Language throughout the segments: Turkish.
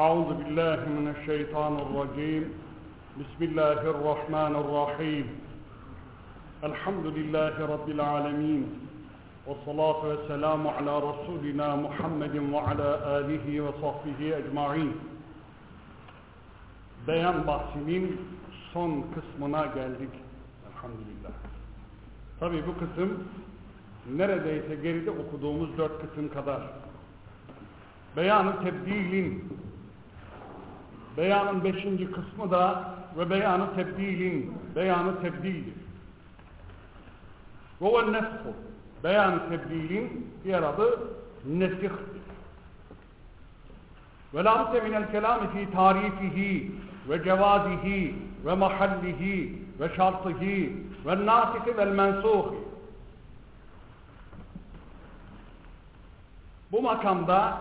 أعوذ بالله من الشيطان الرجيم بسم الله الرحمن الرحيم الحمد لله رب العالمين والصلاة والسلام على رسولنا محمد وعلى آله وصحبه أجمعين. Beyan bahsinin son kısmına geldik elhamdülillah. Tabi bu kısım neredeyse geride okuduğumuz 4 kısım kadar. Beyan-ı tebdilin, beyanın 5. kısmı da ve beyan-ı tebdilin, beyan-ı tebdildir. Ve o nefhu, beyan-ı tebdilin diğer adı nesihtir. Ve la budde minel kelami fi tarifihi ve cevazihi ve mahallihi ve şartıhi ve nâsihi vel mensuhi. Bu makamda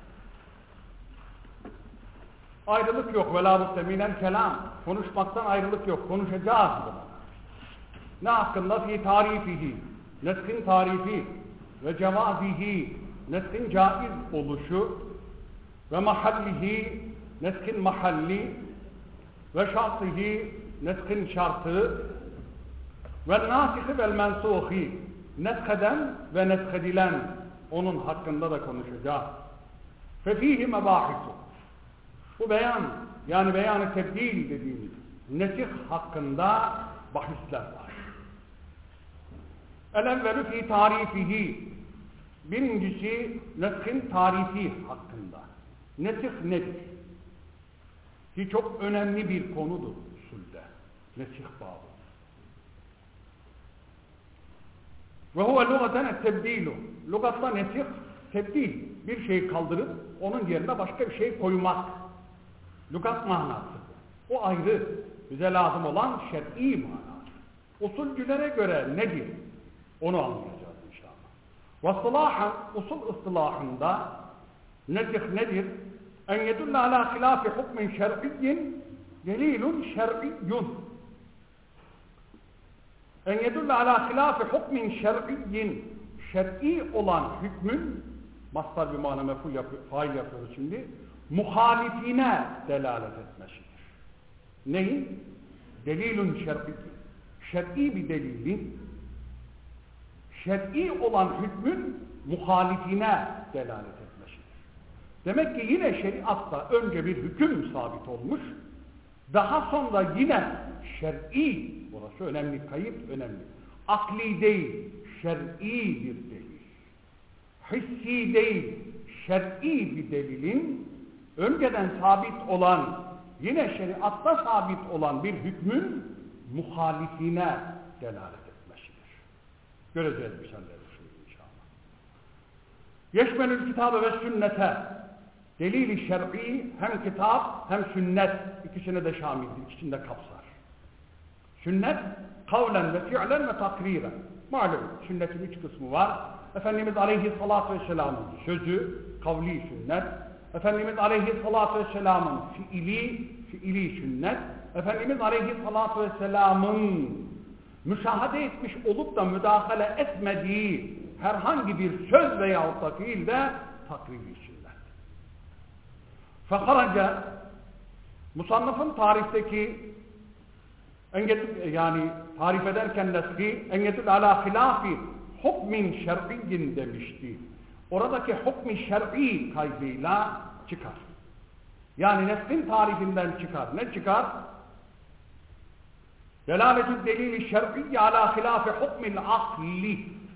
ayrılık yok. Ve la budde minel kelam. Konuşmaktan ayrılık yok. Konuşacağız bunu. Ne hakkında? Fi tarifihi. Neskin tarifi ve cevazihi. Neskin caiz oluşu ve mahallihi. Neskin mahalli ve şartıhi. Neskin şartı ve nâsihi vel mensuhi. Nesheden ve neshedilen. Onun hakkında da konuşacağız. Fefihi mebahisu. Bu beyan, yani beyan-ı tebdil dediğimiz nesih hakkında bahisler var. El-evvelü fi tarifihi. Birincisi neshin tarifi hakkında. Nesih nedir? Ki çok önemli bir konudur usulde. Nesih babı. Ve huve lugaten tebdilu. Lugatla nesih, tebdil. Bir şeyi kaldırıp onun yerine başka bir şey koymak. Lugat manası. O ayrı. Bize lazım olan şer'i manası. Usulcülere göre nedir? Onu anlayacağız inşallah. Ve ıstılahan, usul ıstılahında nesih nedir? En yedulle ala hilafi hukmin şer'iyyin delilun şer'iyyun. En yedulle ala hilafi hukmin şer'iyyin. Şer'i olan hükmün, mastar bir mana meful fail yapıyoruz şimdi, muhalifine delalet etmesidir. Neyin? Delilun şer'i. Şer'i bir delilin, şer'i olan hükmün muhalifine delalet etmesidir. Demek ki yine şeriatta önce bir hüküm sabit olmuş, daha sonra yine şer'i, burası önemli, kayıt önemli, akli değil, şer'i bir delil, hissi değil, şer'i bir delilin önceden sabit olan, yine şeriatta sabit olan bir hükmün muhalifine delalet etmesidir. Göreceğiz misalleri şimdi inşallah. Yeşmenül kitabe ve sünnete. Delil-i şer'i hem kitap hem sünnet ikisine de şamildir, ikisini de kapsar. Sünnet kavlen ve fi'len ve takriren. Malum sünnetin 3 kısmı var. Efendimiz Aleyhisselatü Vesselam'ın sözü, kavli sünnet. Efendimiz Aleyhisselatü Vesselam'ın fiili sünnet. Efendimiz Aleyhisselatü Vesselam'ın müşahede etmiş olup da müdahale etmediği herhangi bir söz veyahut da fiil de takribi sünnet. Fekaraca musannıfın tarifteki yani tarif ederken neski engetül ala hilafi hukmin şer'iyyin demişti. Oradaki hukmi şer'i kaydıyla çıkar. Yani neslin tarifinden çıkar. Ne çıkar? Delaletü delili şer'iyye ala hilafi hukmil akli.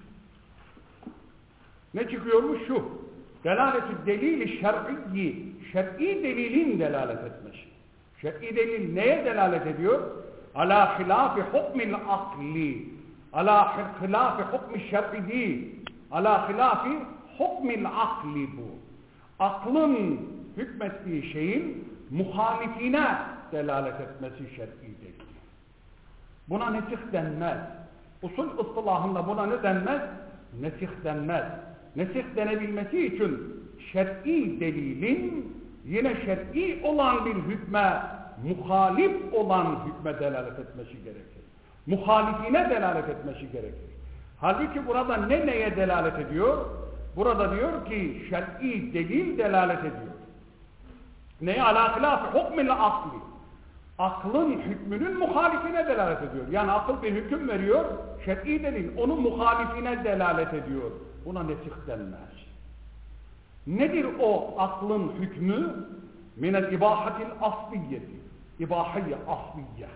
Ne çıkıyormuş şu? Delaletü delili şer'iyyi, şer'i delilin delalet etmesi. Şer'i delil neye delalet ediyor? Ala hilafi hukmil akli. Ala hilafi hukmi şer'i değil. Ala hilafi hukmil akli bu. Aklın hükmettiği şeyin muhalifine delalet etmesi şer'i delil. Buna nesih denmez. Usul ıstılahında buna ne denmez? Nesih denmez. Nesih denebilmesi için şer'i delilin yine şer'i olan bir hükme, muhalif olan hükme delalet etmesi gerekir. Muhalifine delalet etmesi gerekir. Halbuki burada neye delalet ediyor? Burada diyor ki şer'i delil delalet ediyor. Neye? Alâ hilâfi hukmil akli. Aklın hükmünün muhalifine delalet ediyor. Yani akıl bir hüküm veriyor, şer'i delil onun muhalifine delalet ediyor. Buna nesih denmez. Nedir o aklın hükmü? Minel ibahatil asliyeti. İbahayye asliye.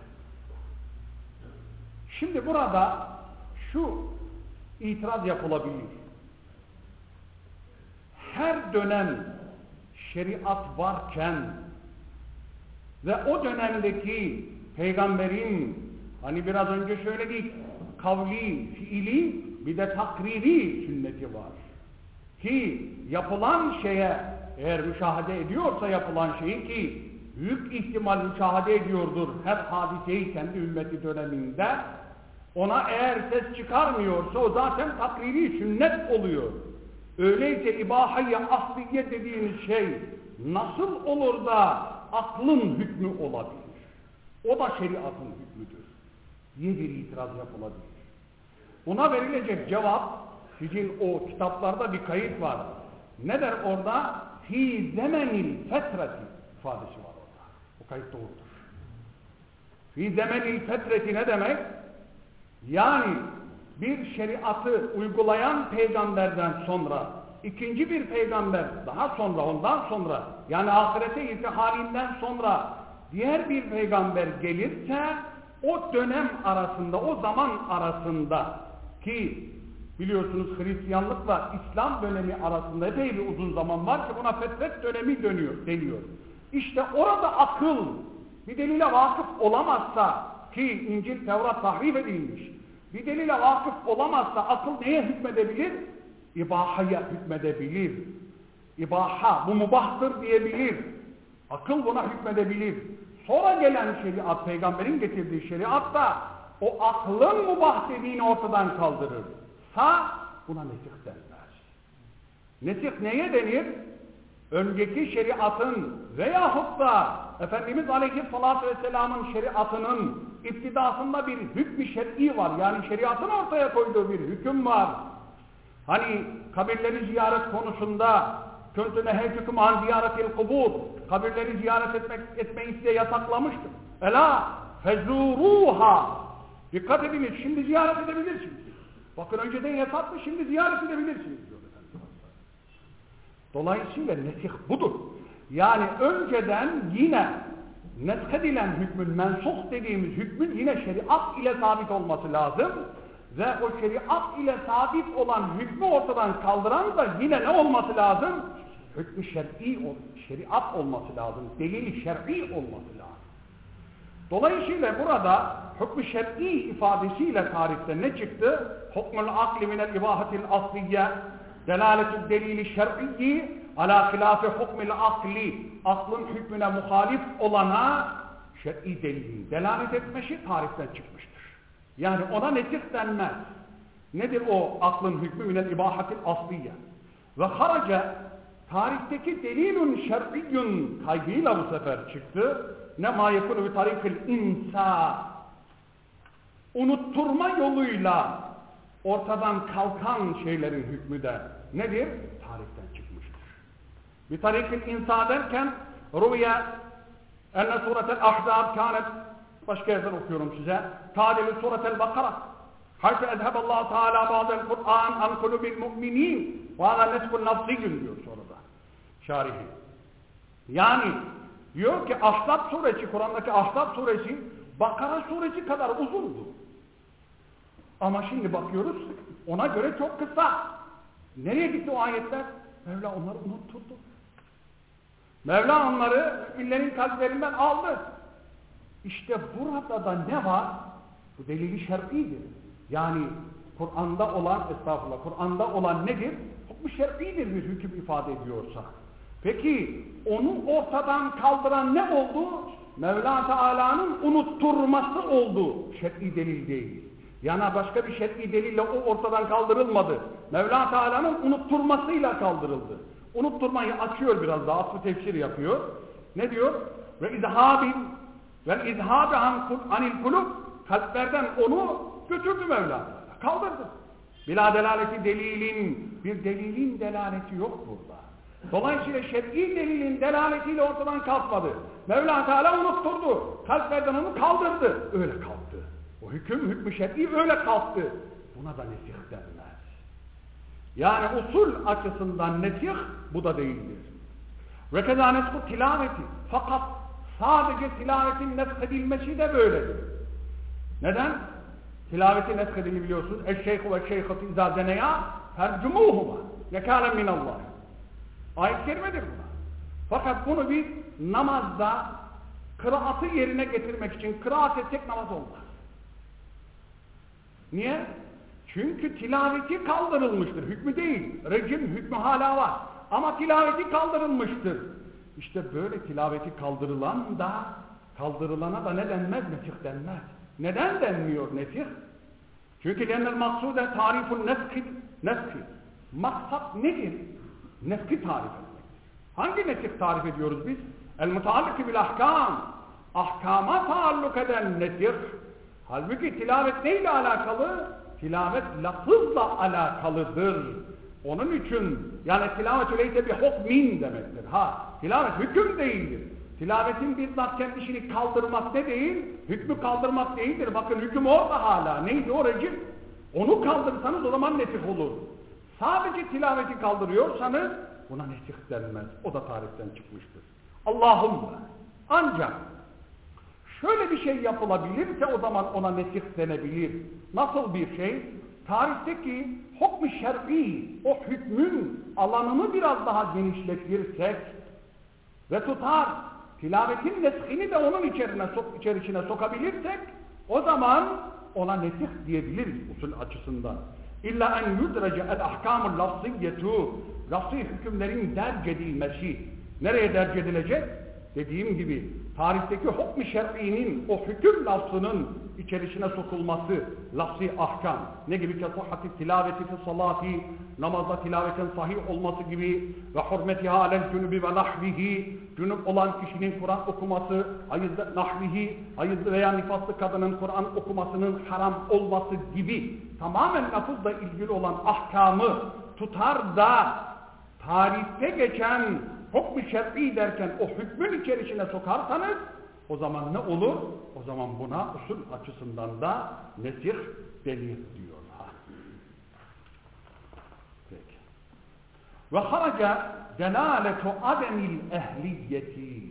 Şimdi burada şu itiraz yapılabilir. Her dönem şeriat varken ve o dönemdeki peygamberin, hani biraz önce söyledik, kavli, fiili bir de takriri sünneti var. Ki yapılan şeye eğer müşahede ediyorsa yapılan şeyi, ki büyük ihtimal müşahede ediyordur her hadiseyi kendi ümmeti döneminde, ona eğer ses çıkarmıyorsa o zaten takriri sünnet oluyor. Öyleyse ibahayye asliye dediğimiz şey nasıl olur da aklın hükmü olabilir? O da şeriatın hükmüdür diye bir itiraz yapılabilir. Buna verilecek cevap, sizin o kitaplarda bir kayıt var. Ne der orada? Fi zemenil fetreti ifadesi var orada. O kayıt doğrudur. Fi zemenil fetreti ne demek? Yani bir şeriatı uygulayan peygamberden sonra ikinci bir peygamber daha sonra, ondan sonra, yani ahirete irtihalinden sonra diğer bir peygamber gelirse o dönem arasında, o zaman arasında, ki biliyorsunuz Hristiyanlıkla İslam dönemi arasında epey bir uzun zaman var ki buna fetret dönemi deniyor. İşte orada akıl bir delile vakıf olamazsa, ki İncil, Tevrat tahrif edilmiş, bir delile vakıf olamazsa akıl neye hükmedebilir? İbahaya hükmedebilir. İbaha, bu mubahtır diyebilir. Akıl buna hükmedebilir. Sonra gelen şeriat, peygamberin getirdiği şeriat da o aklın mubah dediğini ortadan kaldırır. Buna nesih denmez. Nesih neye denir? Önceki şeriatın veyahut da Efendimiz Aleyhisselatü Vesselam'ın şeriatının iptidasında bir hükmü şer'i var. Yani şeriatın ortaya koyduğu bir hüküm var. Hani kabirleri ziyaret konusunda "Kuntu neheytukum an ziyaretil kubur", kabirleri ziyaret etmeyi size yasaklamıştım. Ela fezuruha, dikkat ediniz, şimdi ziyaret edebilirsiniz. Bakın önceden yasaktı, şimdi ziyaret edebilirsiniz diyor Efendimiz. Dolayısıyla nesih budur. Yani önceden yine neshedilen hükmün, mensuh dediğimiz hükmün yine şeriat ile sabit olması lazım. Ve o şeriat ile sabit olan hükmü ortadan kaldıran da yine ne olması lazım? Hükmü şer'i, şeriat olması lazım. Delil-i şer'i olması lazım. Dolayısıyla burada hükmü şer'i ifadesiyle tarihte ne çıktı? Hukmul akli minel ibahatil asliye, delaletü delil-i şer'i ala hilâfi hukmil akli, aklın hükmüne muhalif olana şer'i delilin delalet etmesi tarihten çıkmıştır. Yani ona nesih denmez. Nedir o aklın hükmü minel ibahatil asliye? Ve haraca, tarihteki delilun şer'iyyun kaydıyla bu sefer çıktı. Ne ma yekunu bi tarikil insa, unutturma yoluyla ortadan kalkan şeylerin hükmü de nedir? Tarihten çıkmıştır. Bi tarikil insa derken rüya enne suretel ahzab kânet, başka yerden okuyorum size. Tâdilü suretel bakara. Hayse ezheballahu teâlâ ba'del Kur'an an kulubil mu'minîn. Ve hâzâ neskun nafsiyyün diyor sonra da şarihi. Yani diyor ki Ahzab suresi, Kur'an'daki Ahzab suresi Bakara suresi kadar uzundu. Ama şimdi bakıyoruz ona göre çok kısa. Nereye gitti o ayetler? Mevla onları unutturdu. Mevla onları müminlerin kalplerinden aldı. İşte burada da ne var? Bu delili şer'idir. Yani Kur'an'da olan, estağfurullah, Kur'an'da olan nedir? Bu şer'idir bir hüküm ifade ediyorsa. Peki onu ortadan kaldıran ne oldu? Mevla Teala'nın unutturması oldu. Şer'i delil değil. Yani başka bir şer'i delille o ortadan kaldırılmadı. Mevla Teala'nın unutturmasıyla kaldırıldı. Unutturmayı açıyor biraz daha, aslı tefsir yapıyor. Ne diyor? Ve izhabin ve izhabi anil kulub, kalplerden onu götürdü Mevla. Kaldırdı. Bila delaleti delilin, bir delilin delaleti yok burada. Dolayısıyla şer'i delilin delaletiyle ortadan kalkmadı. Mevla Teala unutturdu. Kalplerden onu kaldırdı. Öyle kalktı. O hükmü şer'i öyle kalktı. Buna da nesih denmez. Yani usul açısından nesih bu da değildir. Ve keza nesku tilaveti. Fakat sadece tilavetin neshedilmesi de böyledir. Neden? Tilaveti neshedilmeyi biliyorsunuz. Eşşeyhu ve şeyhatu izâ zeneyâ tercumuhuma nekâlen minallah. Ayet-i kerimedir buna. Fakat bunu biz namazda kıraatı yerine getirmek için kıraat etsek namaz olmaz. Niye? Çünkü tilaveti kaldırılmıştır. Hükmü değil. Rejim hükmü hala var. Ama tilaveti kaldırılmıştır. İşte böyle tilaveti kaldırılana da ne denmez? Nesih denmez. Neden denmiyor nesih? Çünkü lennel maksude tarifun neski. Maksat nedir? Neski tarif etmektir. Hangi nesih tarif ediyoruz biz? El-mutaallıkı bil ahkam. Ahkama taalluk eden nesih. Halbuki tilavet neyle alakalı? Tilavet lafızla alakalıdır. Onun için yani tilavet öyleyse bir hukmin demektir. Tilavet hüküm değildir. Tilavetin bizzat kendisini kaldırmak ne değil? Hükmü kaldırmak değildir. Bakın hüküm orada hala. Neydi o rejim? Onu kaldırsanız o zaman nesih olur. Sadece tilaveti kaldırıyorsanız buna nesih denmez. O da tariften çıkmıştır. Allahümme. Ancak şöyle bir şey yapılabilirse o zaman ona nesih denebilir. Nasıl bir şey? Tarihteki hukm-i şer'i, o hükmün alanını biraz daha genişletirsek ve tutar, tilavetin neshini de onun içerisine sokabilirsek o zaman ona nesih diyebiliriz usul açısından. İlla en yudrece el-ahkamul lafziyyetu, lafzi hükümlerin derc edilmesi. Nereye derc edilecek? Dediğim gibi tarihteki hukm-i şer'inin o hüküm lafzının içerisine sokulması, lafzi ahkam. Ne gibi ki sahhati tilaveti fi salati, namazda tilavetin sahih olması gibi ve hurmetiha alel cünubi ve nahvihi, cünüp olan kişinin Kur'an okuması, hayızlı nahvihi, hayızlı veya nifaslı kadının Kur'an okumasının haram olması gibi tamamen lafızla ilgili olan ahkamı tutar da tarihte geçen hukm-i şer'i derken o hükmün içerisine sokarsanız o zaman ne olur? O zaman buna usul açısından da nesih denir diyorlar. Peki. Ve haraca delaletu ademil ehliyeti.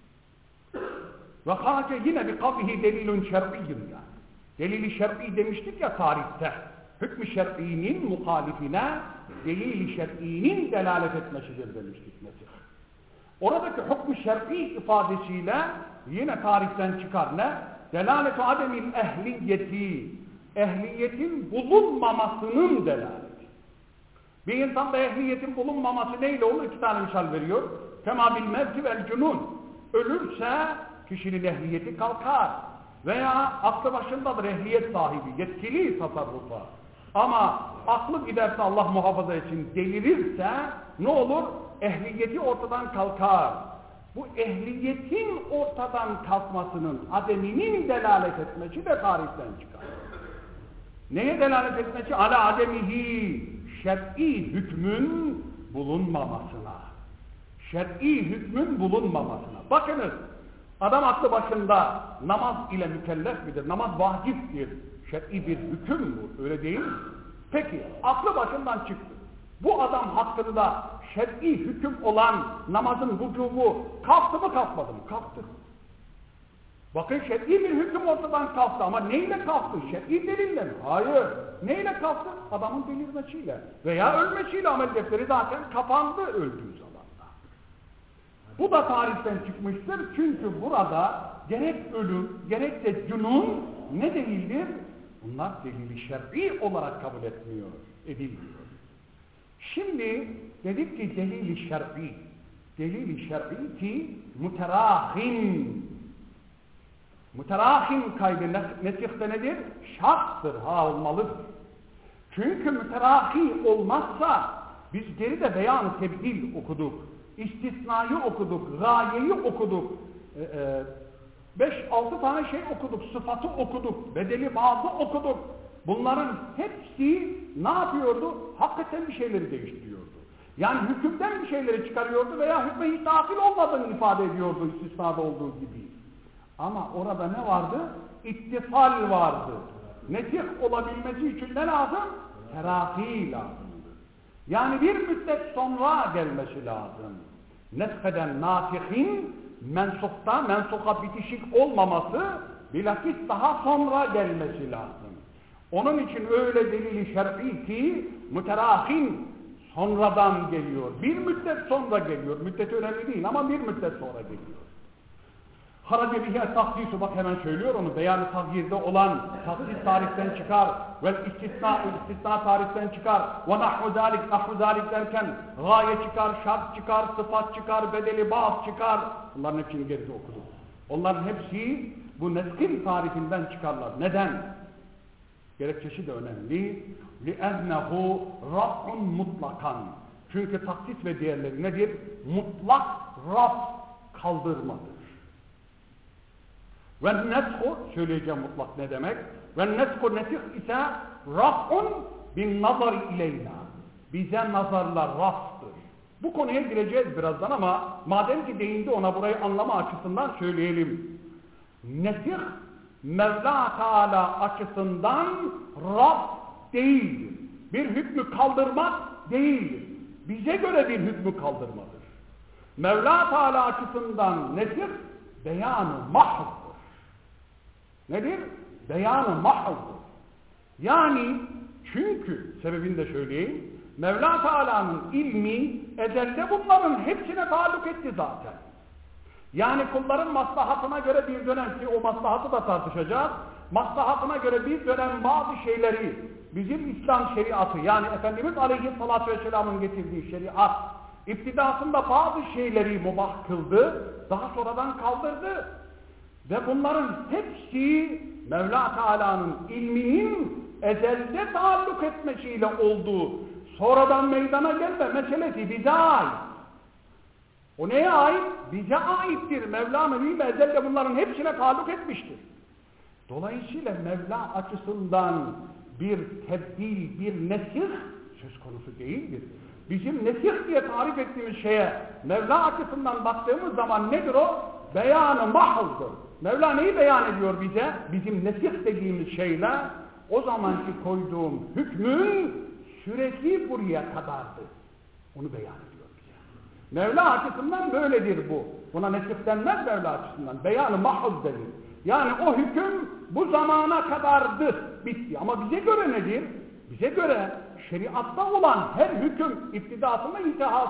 Ve haraca yine bir kavlihi delilun şer'iyyun yani. Delili şer'i demiştik ya tarihte. Hükmü şer'inin muhalifine delili şer'inin delalet etmesidir demiştik nesih. Oradaki hukm-ı şer'i ifadesiyle yine tarihten çıkar ne? Delaletu ademil ehliyeti. Ehliyetin bulunmamasının delaleti. Bir insanda ehliyetin bulunmaması neyle olur? İki tane misal veriyor. Kema bil mevti vel cunun. Ölürse kişinin ehliyeti kalkar. Veya aklı başındadır ehliyet sahibi. Yetkili tasarrufa. Ama aklı giderse Allah muhafaza etsin delirirse ne olur? Ehliyeti ortadan kalkar. Bu ehliyetin ortadan kalkmasının ademinin delalet etmesi de tarihten çıkar. Neye delalet etmesi? Ala ademihi şer'i hükmün bulunmamasına. Şer'i hükmün bulunmamasına. Bakınız adam aklı başında namaz ile mükellef midir? Namaz vaciptir. Şer'i bir hüküm bu. Öyle değil mi? Peki aklı başından çıktı. Bu adam hakkında şer'i hüküm olan namazın vücubu kalktı mı kalkmadı mı? Kalktı. Bakın şer'i bir hüküm ortadan kalktı ama neyle kalktı? Şer'i delille mi? Hayır. Neyle kalktı? Adamın delirmesiyle veya ölmesiyle amel defteri zaten kapandı öldüğü zamanda. Bu da tarihten çıkmıştır çünkü burada gerek ölüm gerekse cünun ne delildir? Bunlar delili şer'i olarak kabul edilmiyor. Şimdi dedik ki delil-i şer'i. Delil-i şer'i ki müterahin. Müterahin kaydı nesihte nedir? Şarttır, olmalıdır. Çünkü müterahi olmazsa biz geride beyan-ı tebdil okuduk. İstisnayı okuduk, gayeyi okuduk. 5-6 tane şey okuduk, sıfatı okuduk, bedeli bazı okuduk. Bunların hepsi ne yapıyordu? Hakikaten bir şeyleri değiştiriyordu. Yani hükümden bir şeyleri çıkarıyordu veya hükme hiç dahil olmadığını ifade ediyordu istisnada olduğu gibi. Ama orada ne vardı? İttisal vardı. Nesih olabilmesi için ne lazım? Terahi lazımdı. Yani bir müddet sonra gelmesi lazım. Nesheden nasihin mensuha bitişik olmaması bilakis daha sonra gelmesi lazım. Onun için öyle delili şer'i ki müterahin sonradan geliyor. Bir müddet sonra geliyor. Müddet önemli değil ama bir müddet sonra geliyor. Harace bihe tahdisu, bak hemen söylüyor onu. Beyan-ı tahyirde olan tahsis tarihten çıkar ve istisna tarihten çıkar ve nahvu zalik derken gaye çıkar, şart çıkar, sıfat çıkar, bedeli bazı çıkar. Bunların hepsini geride okudum. Onların hepsi bu neskin tarifinden çıkarlar. Neden? Gerekçesi de önemli. لِأَذْنَهُ رَفْءٌ مُطْلَقًا. Çünkü taksis ve diğerleri nedir? Mutlak raf, kaldırmadır. Ve neshu, söyleyeceğim mutlak ne demek? Ve neshu nesih ise raf'un bin nazar ileyna. Bize nazarlar raftır. Bu konuya gireceğiz birazdan ama madem ki değindi ona, burayı anlama açısından söyleyelim. Nesih Mevla Teala açısından raf değildir. Bir hükmü kaldırmak değildir. Bize göre bir hükmü kaldırmadır. Mevla Teala açısından nesih beyan-ı mahvdır. Nedir? Beyan-ı mahvdır. Yani çünkü sebebini de söyleyeyim. Mevla Teala'nın ilmi ezelde bunların hepsine taalluk etti zaten. Yani kulların maslahatına göre bir dönem, ki o maslahatı da tartışacağız. Maslahatına göre bir dönem bazı şeyleri bizim İslam şeriatı, yani Efendimiz Aleyhisselatü Vesselam'ın getirdiği şeriat iptidasında bazı şeyleri mubah kıldı, daha sonradan kaldırdı. Ve bunların hepsi Mevla Teala'nın ilminin ezelde taalluk etmesiyle olduğu, sonradan meydana gelme meselesi bize ait. O neye ait? Bize aittir. Mevla'nın ilmi ezelde bunların hepsine taalluk etmiştir. Dolayısıyla Mevla açısından bir tebdil, bir nesih söz konusu değildir. Bizim nesih diye tarif ettiğimiz şeye Mevla açısından baktığımız zaman nedir o? Beyan-ı mahvdır. Mevla neyi beyan ediyor bize? Bizim nesih dediğimiz şeyle o zamanki koyduğum hükmün süresi buraya kadardı. Onu beyan ediyor bize. Mevla açısından böyledir bu. Buna nesih denmez Mevla açısından. Beyan-ı mahv denir. Yani o hüküm bu zamana kadardı, bitti. Ama bize göre nedir? Bize göre şeriatta olan her hüküm iptidasında,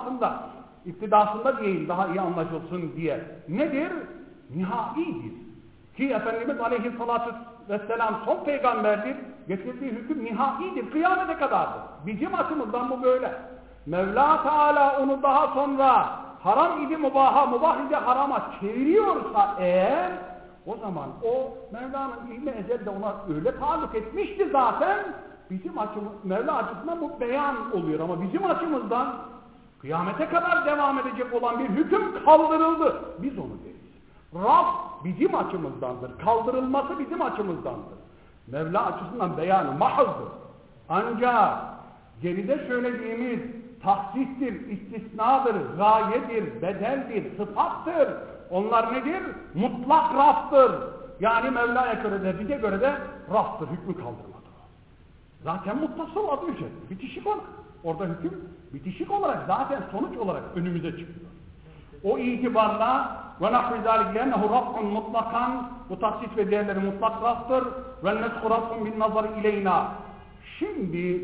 İptidasında değil, daha iyi anlaşılsın diye. Nedir? Nihaidir. Ki Efendimiz Aleyhisselatü Vesselam son peygamberdir. Getirdiği hüküm nihaidir. Kıyamete kadardır. Bizim açımızdan bu böyle. Mevla Teala onu daha sonra haram idi mubaha, mubah idi harama çeviriyorsa eğer, o zaman o Mevla'nın ilmi ezelde ona öyle taalluk etmişti zaten. Bizim açımız, Mevla açısından bu beyan oluyor ama bizim açımızdan kıyamete kadar devam edecek olan bir hüküm kaldırıldı. Biz onu deriz. Raf bizim açımızdandır. Kaldırılması bizim açımızdandır. Mevla açısından beyanı mahvdır. Ancak geride söylediğimiz tahsistir, istisnadır, gayedir, bedeldir, sıfattır. Onlar nedir? Mutlak raftır. Yani Mevla'ya göre de bize göre de raftır, hükmü kaldırmadır. Zaten muttasıl adı üzerinde, bitişik olarak. Orada hüküm bitişik olarak zaten sonuç olarak önümüze çıkıyor. O itibarla ve nahvi zâlik lennehu raf'un mutlakan, bu tahsis ve diğerleri mutlak raftır ve nesku raf'un bin nazar ileyna. Şimdi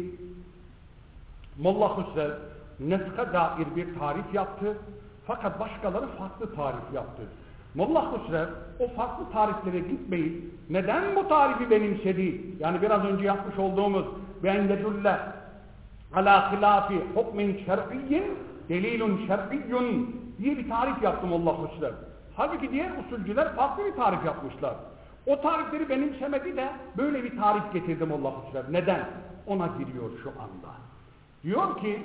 Molla Hüsrev neska dair bir tarif yaptı fakat başkaları farklı tarif yaptı. Molla Hüsrev o farklı tariflere gitmeyip neden bu tarifi benimsedi? Yani biraz önce yapmış olduğumuz ben yedulle ala hilafi hukmin şer'iyyin delilun şer'iyyun diye bir tarif yaptım Allah Hüsrev. Halbuki diğer usulcüler farklı bir tarif yapmışlar. O tarifleri benimsemedi de böyle bir tarif getirdim Allah Hüsrev. Neden? Ona giriyor şu anda. Diyor ki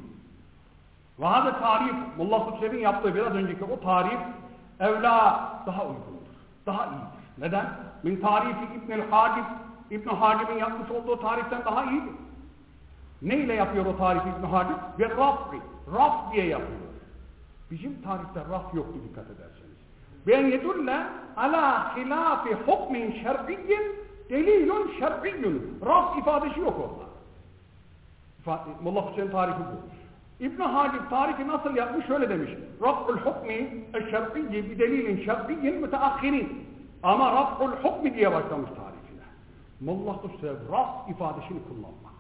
vahade tarif, Molla Hüsrev'in yaptığı biraz önceki o tarif evla daha uygundur, daha iyidir. Neden? Min tarifi İbn-i Hacib, İbn-i Hacib'in yapmış olduğu tariften daha iyidir. Ne ile yapıyor o tarifi İbn-i Hacib? Bir rafi. raf diye yapıyor. Bizim tarihte raf yoktu dikkat ederseniz. Ben yedulle ala hilafi hukmin şer'iyyin delilun şer'iyyun. Raf ifadesi yok orada. Molla Hüseyin tarifi bu. İbn Hacib tarifi nasıl yapmış? Şöyle demiş. Raf'ul hukmi eşşer'iyyi bi delilin şer'iyyin müteakhirin. Ama raf'ul hukmi diye başlamış tarifine. Molla Hüseyin raf ifadesini kullanmak.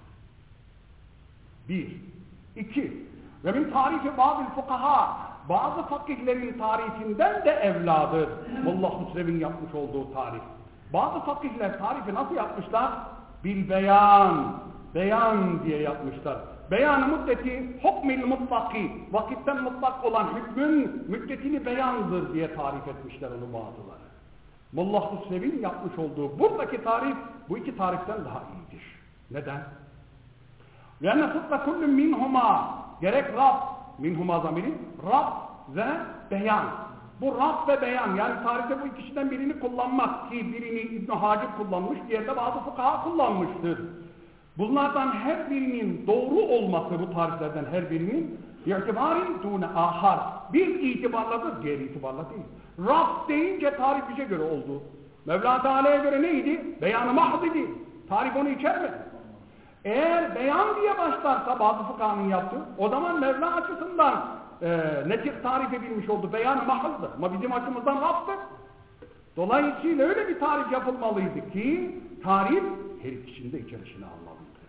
1. 2. Ve min tarifi bazı fukaha, bazı fakihlerin tarifinden de evladır. Molla Hüsrev'in yapmış olduğu tarif. Bazı fakihler tarifi nasıl yapmışlar? Bil beyan. Beyan diye yapmışlar. Beyan-ı müddeti hukmil mutlaki. Vakitten mutlak olan hükmün müddetini beyandır diye tarif etmişler onu bazıları. Molla Hüsrev'in yapmış olduğu buradaki tarif bu iki tariften daha iyidir. Neden? لَاَنَّ صُدَّ كُلُّ مِنْهُمَا gerek Rab, minhuma zamiri, Rab ve beyan. Bu Rab ve beyan, yani tarihte bu ikisinden birini kullanmak ki birini İbn Hacib kullanmış, diğeri de bazı fukaha kullanmıştır. Bunlardan her birinin doğru olması, bu tarihlerden her birinin itibarin dûne ahar. Bir itibarladır, diğer itibarla değil. Rab deyince tarih bize göre oldu. Mevla Teala'ya göre neydi? Beyan-ı mahd idi. Tarih onu içermedi. Eğer beyan diye başlarsa bazı fıkhanın yaptığı, o zaman Mevla açısından netik tarif edilmiş oldu. Beyan-ı mahıldı. Ama bizim açımızdan raftı. Dolayısıyla öyle bir tarif yapılmalıydı ki tarif her ikisini de içerisine almalıydı.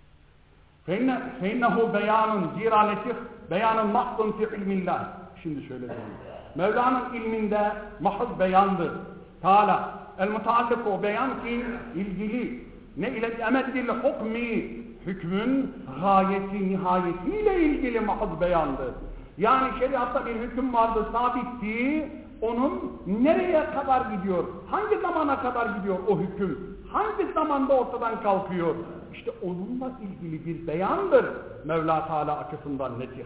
Feinnehu beyanun zira netik beyanın mahdun fi ilmillah. Şimdi şöyle diyeyim. Mevla'nın ilminde mahz beyandır. Teala el-mutaallik o beyan ki ilgili ne ile emeddil hukmi hükmün gayeti nihayetiyle ilgili mahz beyandır. Yani şeriatta bir hüküm vardı, sabitti. Onun nereye kadar gidiyor? Hangi zamana kadar gidiyor o hüküm? Hangi zamanda ortadan kalkıyor? İşte onunla ilgili bir beyandır Mevla Teala açısından netih.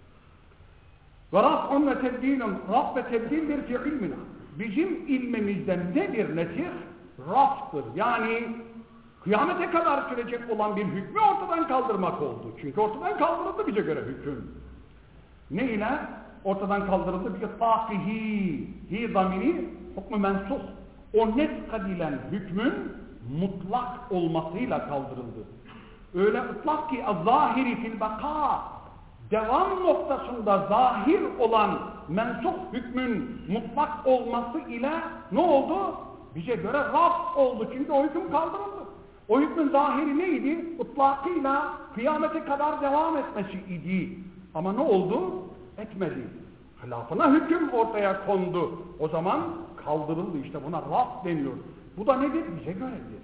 Ve raf'un ve tebdilun. Raf ve tebdildir fi ilmina. Bizim ilmimizde nedir netih? Raftır. Yani kıyamete kadar sürecek olan bir hükmü ortadan kaldırmak oldu. Çünkü ortadan kaldırıldı bize göre hüküm. Ne ile? Ortadan kaldırıldı bir fakihi. Hi zamiri hukmu mensuh. O nesk edilen hükmün mutlak olmasıyla kaldırıldı. Öyle mutlak ki zahiri fil baka. Devam noktasında zahir olan mensuh hükmün mutlak olması ile ne oldu? Bize göre raf oldu. Çünkü o hüküm kaldırıldı. O hükmün zahiri neydi? Itlakıyla kıyamete kadar devam etmesi idi. Ama ne oldu? Etmedi. Hilafına hüküm ortaya kondu. O zaman kaldırıldı. İşte buna raf deniyor. Bu da nedir? Bize göredir.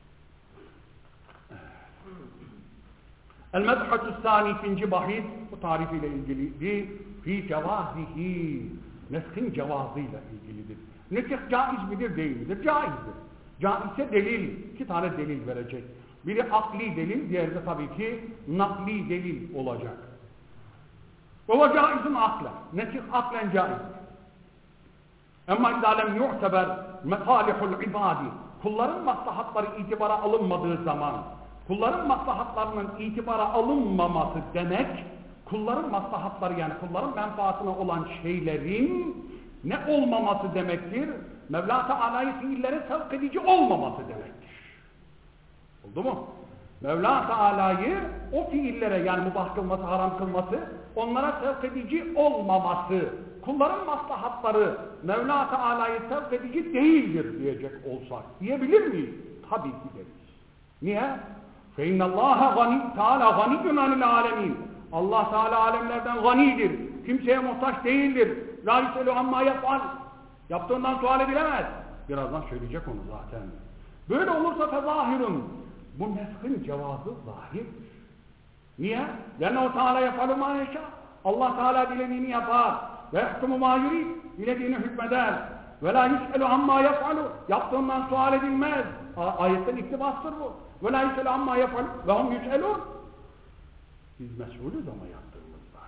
El-Medhatü Sani ikinci bahis bu tarifiyle ilgilidir. Fi cevazihi. Neskin cevazıyla ilgilidir. Nesih caiz midir değil midir? Caizdir. Caizse delil. İki tane delil verecek. Biri akli delil, diğeri de tabii ki nakli delil olacak. O caizin aklen. Nesih aklen caizdir. Ama idâlem yu'teber metalihul ibadi. Kulların maslahatları itibara alınmadığı zaman, kulların maslahatlarının itibara alınmaması demek, kulların maslahatları yani kulların menfaatine olan şeylerin ne olmaması demektir? Mevla Teala'yı fiillere sevk edici olmaması demektir. Oldu mu? Mevla Teala'yı o fiillere yani mubah kılması, haram kılması, onlara sevk edici olmaması, kulların maslahatları Mevla Teala'yı sevk edici değildir diyecek olsak diyebilir miyiz? Tabii ki deriz. Niye? فَاِنَّ اللّٰهَ Teala غَنِيٌّ عَنِ الْعَالَمِينَ Allah Teala alemlerden ganidir. Kimseye muhtaç değildir. لَا يُسَلُ عَمَّا يَفْعَلْ Yaptığından sual edilemez. Birazdan söyleyecek onu zaten. Böyle olursa fezahirun. Bu neskin cevabı zahirdir. Niye? لَنَّهُ تَعَالَى يَفْعَلُ مَا يَشَاءُ Allah Teala dilediğini yapar. وَيَحْكُمُ مَا يُرِيدُ Dilediğini hükmeder. وَلَا يُسْأَلُ عَمَّا يَفْعَلُ Yaptığından sual edilmez. Ayetten iktibastır bu. وَلَا يُسْأَلُ عَمَّا يَفْعَلُ وَهُمْ يُسْأَلُونَ Biz mesulüz ama yaptığımızda.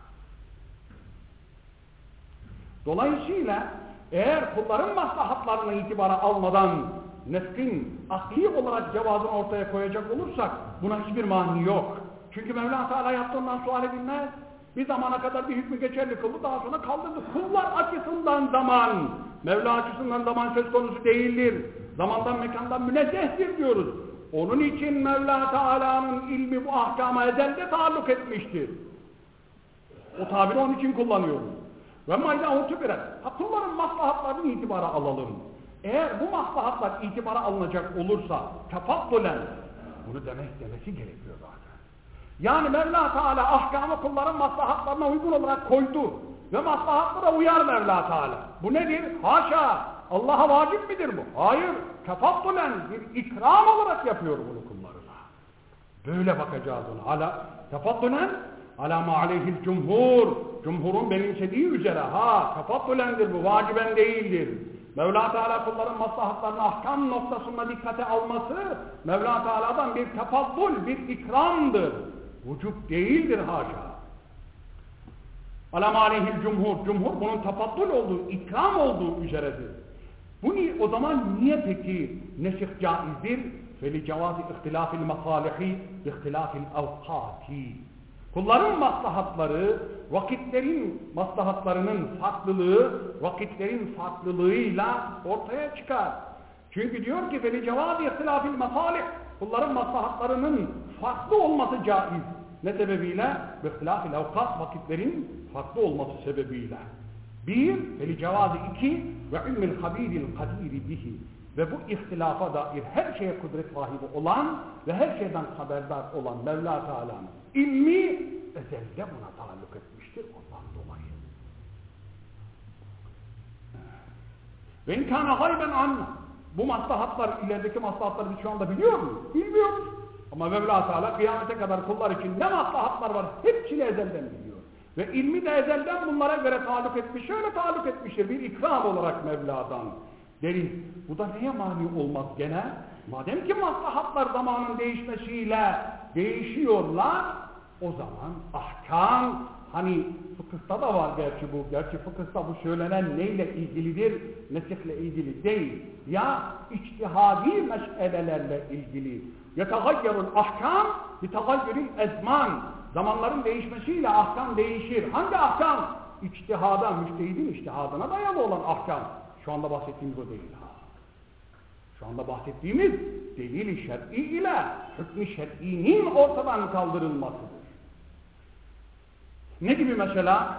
Dolayısıyla eğer kulların maslahatlarını itibara almadan neskin akli olarak cevazını ortaya koyacak olursak buna hiçbir mani yok. Çünkü Mevla Teala yaptığından sual edilmez. Bir zamana kadar bir hükmü geçerli kıldı, daha sonra kaldırdı. Kullar açısından zaman, Mevla açısından zaman söz konusu değildir. Zamandan mekandan münezzehtir diyoruz. Onun için Mevla Teala'nın ilmi bu ahkama ezelde taalluk etmiştir. O tabiri onun için kullanıyoruz. Ve mayda utubire. Kulların maslahatlarını itibara alalım. Eğer bu maslahatlar itibara alınacak olursa tefaddulen, bunu demesi gerekiyor zaten. Yani Mevla Teala ahkamı kulların maslahatlarına uygun olarak koydu. Ve maslahatlara uyar Mevla Teala. Bu nedir? Haşa! Allah'a vacip midir bu? Hayır. Tefaddulen bir ikram olarak yapıyor bunu kullarına. Böyle bakacağız ona. Hala tefaddulen ala ma aleyhil cumhur. Cumhurun benimsediği üzere. Tefaddulendir bu. Vaciben değildir. Mevla Teala kulların maslahatlarını ahkam noktasında dikkate alması Mevla Teala'dan bir tefaddul, bir ikramdır. Vücub değildir haşa. Alem aleyhil cumhur. Cumhur bunun tefaddul olduğu, ikram olduğu üzeredir. O zaman niye peki nesih caizdir? Feli cevazi ihtilafil masalihi ihtilafil avkati. Kulların maslahatları, vakitlerin maslahatlarının farklılığı, vakitlerin farklılığıyla ortaya çıkar. Çünkü diyor ki feli cevazi ihtilafil masalih. Kulların maslahatlarının farklı olması caiz. Ne sebebiyle? İhtilafil avkat, vakitlerin farklı olması sebebiyle. Bir, feli cevazi iki ve ilmil habiril kadiri bihi. Ve bu ihtilafa dair her şeye kudret sahibi olan ve her şeyden haberdar olan Mevla Teala'nın ilmi ezelde buna taalluk etmiştir ondan dolayı. Ve inkâne gayben an, bu maslahatlar, ilerideki maslahatları biz şu anda biliyor muyuz? Bilmiyoruz. Ama Mevla Teala kıyamete kadar kullar için ne maslahatlar var hepsini ezelden biliyor. Ve ilmi de ezelden bunlara göre taalluk etmiş, şöyle taalluk etmiştir bir ikram olarak Mevla'dan deriz. Bu da neye mani olmaz gene? Madem ki maslahatlar zamanın değişmesiyle değişiyorlar, o zaman ahkam, hani fıkıhta da var gerçi bu. Gerçi fıkıhta bu söylenen neyle ilgilidir? Nesihle ilgili değil. Ya içtihadi meselelerle ilgili. Yetegayyerul ahkam bitegayyeril ezman. Zamanların değişmesiyle ahkam değişir. Hangi ahkam? İçtihada, müştehidin içtihadına dayalı olan ahkam. Şu anda bahsettiğimiz o değil. Şu anda bahsettiğimiz delil-i şer'i ile hükmü şer'inin ortadan kaldırılmasıdır. Ne gibi mesela?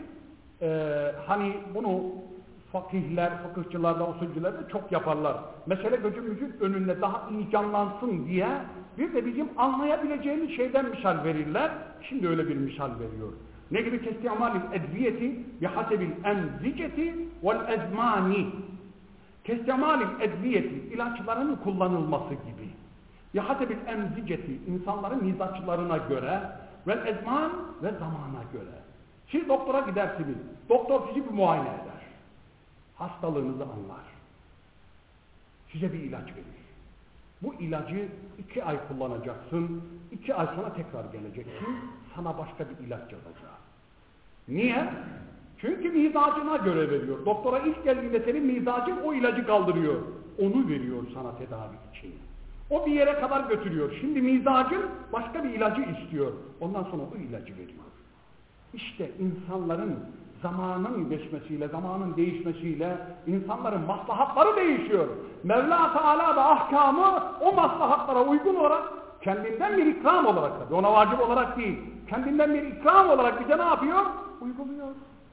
Hani bunu fakihler, fıkıhçılar da, usulcüler de çok yaparlar. Mesele gözümüzün önünde daha iyi canlansın diye bir de bizim anlayabileceğimiz şeyden misal verirler. Şimdi öyle bir misal veriyor. Ne gibi? Kesti'amalil edviyeti bihasebil enziceti vel ezmani. Kesti'amalil edviyeti, ilaçların kullanılması gibi. Bihasebil enziceti, insanların mizaçlarına göre vel ezman ve zamana göre. Siz doktora gidersiniz. Doktor sizi bir muayene eder. Hastalığınızı anlar. Size bir ilaç verir. Bu ilacı 2 ay kullanacaksın. 2 ay sonra tekrar geleceksin. Sana başka bir ilaç yazacak. Niye? Çünkü mizacına göre veriyor. Doktora ilk geldiğinde senin mizacın o ilacı kaldırıyor. Onu veriyor sana tedavi için. O bir yere kadar götürüyor. Şimdi mizacın başka bir ilacı istiyor. Ondan sonra o ilacı veriyor. İşte insanların zamanın geçmesiyle, zamanın değişmesiyle insanların maslahatları değişiyor. Mevla Teala da ahkamı o maslahatlara uygun olarak kendinden bir ikram olarak, tabii ona vacip olarak değil, kendinden bir ikram olarak bize ne yapıyor? Uyguluyor.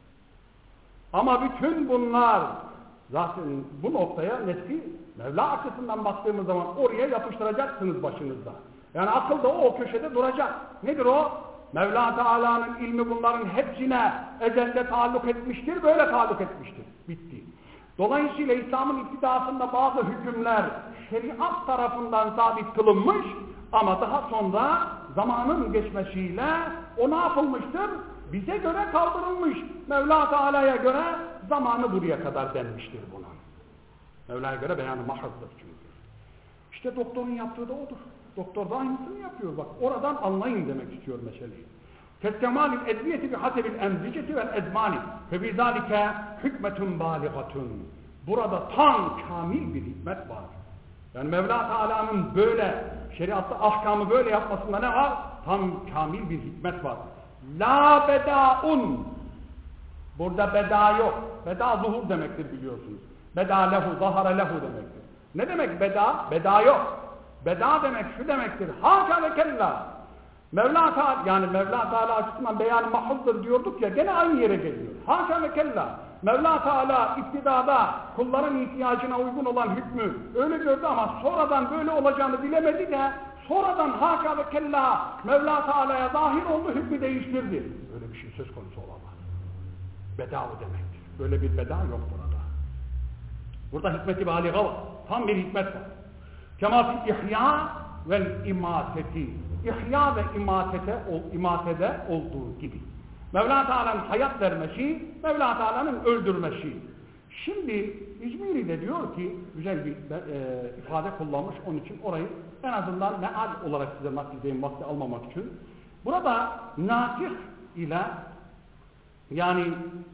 Ama bütün bunlar zaten bu noktaya nesli Mevla açısından baktığımız zaman oraya yapıştıracaksınız başınızda. Yani akıl da o köşede duracak. Nedir o? Mevla Teala'nın ilmi bunların hepsine ezelde taalluk etmiştir, böyle taalluk etmiştir. Bitti. Dolayısıyla İslam'ın iptidasında bazı hükümler şeriat tarafından sabit kılınmış ama daha sonra zamanın geçmesiyle o ne yapılmıştır? Bize göre kaldırılmış. Mevla Teala'ya göre zamanı buraya kadar denmiştir buna. Mevla'ya göre beyanı mahazdır çünkü. İşte doktorun yaptığı da odur. Doktor da aynısını yapıyor bak. Oradan anlayın demek istiyor meseleyi. Keskemalil edviyeti bi hasebil enziceti vel ezmani fe bizalike hükmetun baligatun. Burada tam kamil bir hikmet var. Yani Mevla Teala'nın böyle şeriatta ahkamı böyle yapmasında ne var? Tam kamil bir hikmet var. La bedaun. Burada beda yok. Beda zuhur demektir biliyorsunuz. Beda lehu, zahara lehu demektir. Ne demek beda? Beda yok. Beda demek şu demektir. Haşa ve kella. Mevla Teala, yani Mevla Teala açısından beyan mahuzdur diyorduk ya, gene aynı yere geliyor. Haşa ve kella. Mevla Teala iktidada kulların ihtiyacına uygun olan hükmü öyle gördü ama sonradan böyle olacağını bilemedi de sonradan haşa ve kella Mevla Teala'ya dahil oldu, hükmü değiştirdi. Böyle bir şey söz konusu olamaz. Beda o demektir. Böyle bir beda yok burada. Burada hikmet-i baliga var. Tam bir hikmet var. Kema fi ihya vel imateti. İhya ve imatede olduğu gibi. Mevla Teala'nın hayat vermesi, Mevla Teala'nın öldürmesi. Şimdi İzmiri de diyor ki, güzel bir ifade kullanmış, onun için orayı en azından meal olarak size nakledeyim vakti almamak için. Burada nasih ile, yani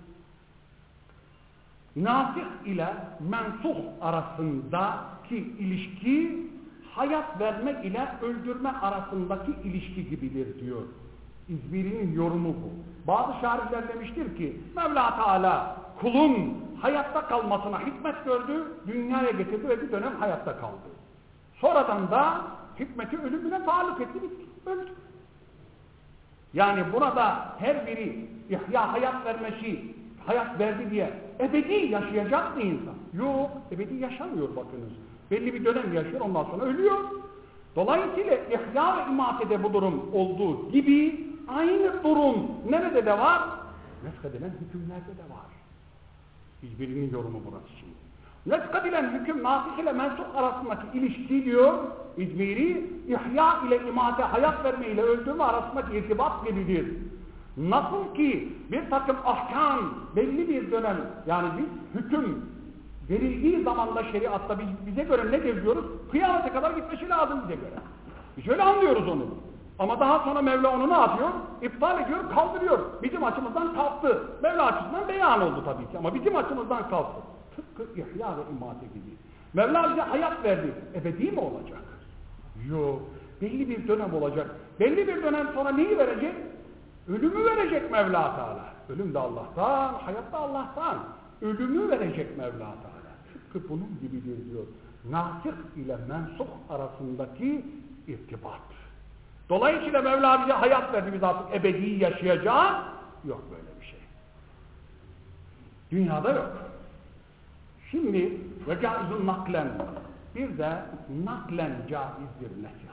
nasih ile mensuh arasındaki ilişki, hayat verme ile öldürme arasındaki ilişki gibidir diyor. İzmiri'nin yorumu bu. Bazı şairler demiştir ki Mevla Teala kulun hayatta kalmasına hikmet gördü, dünyaya getirdi ve bir dönem hayatta kaldı. Sonradan da hikmeti ölümüne taalluk etti, öldü. Yani burada her biri ihya, hayat vermesi, hayat verdi diye ebedi yaşayacak mı insan? Yok, ebedi yaşamıyor bakınız. Belli bir dönem yaşıyor, ondan sonra ölüyor. Dolayısıyla ihya ve imatede bu durum olduğu gibi aynı durum nerede de var? Neskedilen hükümlerde de var. Birbirinin yorumu burası şimdi. Neskedilen hüküm nasih ile mensuh arasındaki ilişki diyor İzmiri, ihya ile imate, hayat verme ile öldürme arasındaki irtibat gibidir. Nasıl ki bir takım ahkam belli bir dönem, yani biz hüküm verildiği zamanda şeriatta bize göre ne geziyoruz? Kıyamete kadar gitmesi lazım bize göre. Biz öyle anlıyoruz onu. Ama daha sonra Mevla onu ne yapıyor? İptal ediyor, kaldırıyor. Bizim açımızdan kalktı. Mevla açısından beyan oldu tabii ki ama bizim açımızdan kalktı. Tıpkı ihya ve imate gibi. Mevla bize hayat verdi. Ebedi mi olacak? Yok. Belli bir dönem olacak. Belli bir dönem sonra neyi verecek? Ölümü verecek Mevla Teala. Ölüm de Allah'tan, hayat da Allah'tan. Ölümü verecek Mevla Teala. Tıpkı bunun gibidir diyor. Nasih ile mensuh arasındaki irtibat. Dolayısıyla Mevla bize hayat verdi, biz artık ebedi yaşayacağız. Yok böyle bir şey. Dünyada yok. Şimdi ve caizun naklen, bir de naklen caizdir nesih.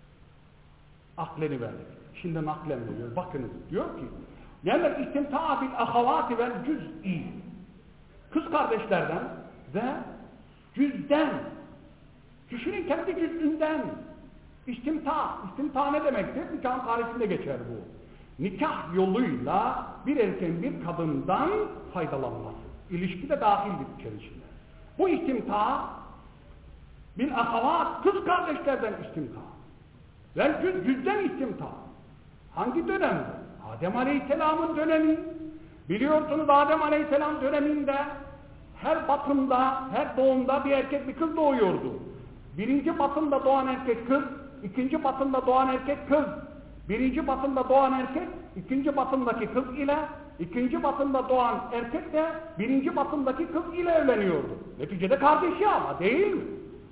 Akleni verdik. Şimdi naklen veriyor. Bakınız diyor ki yani istimta'a bil ahavati vel cüz'i, kız kardeşlerden ve cüzden, kişinin kendi cüzünden istimta. İstimta ne demektir? Nikahın tarifinde geçer bu. Nikah yoluyla bir erkeğin bir kadından faydalanması. İlişki de dahildir içerisinde. Bu istimta bil ahavat, kız kardeşlerden istimta. Ve cüzden istimta. Hangi dönem? Adem Aleyhisselam'ın dönemi. Biliyorsunuz Adem Aleyhisselam döneminde her batımda, her doğumda bir erkek bir kız doğuyordu. Birinci batımda doğan erkek kız, ikinci batımda doğan erkek kız. Birinci batımda doğan erkek, ikinci batımdaki kız ile, ikinci batımda doğan erkek de birinci batımdaki kız ile evleniyordu. Neticede kardeşi ama değil mi?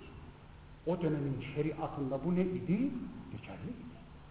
O dönemin şeriatında bu ne idi? Geçerli.